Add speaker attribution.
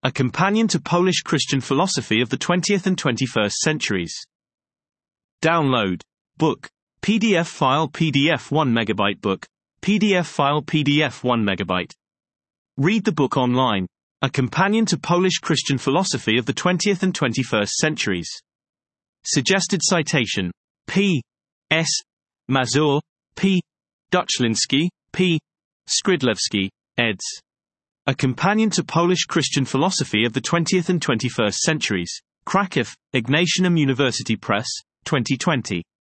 Speaker 1: A Companion to Polish Christian Philosophy of the 20th and 21st Centuries. Download. Book. PDF file PDF 1 MB book. PDF file PDF 1 MB. Read the book online. A Companion to Polish Christian Philosophy of the 20th and 21st Centuries. Suggested citation. P. S. Mazur, P. Duchliński, P. Skrzydlewski, eds. A Companion to Polish Christian Philosophy of the 20th and 21st Centuries. Kraków, Ignatianum University Press, 2020.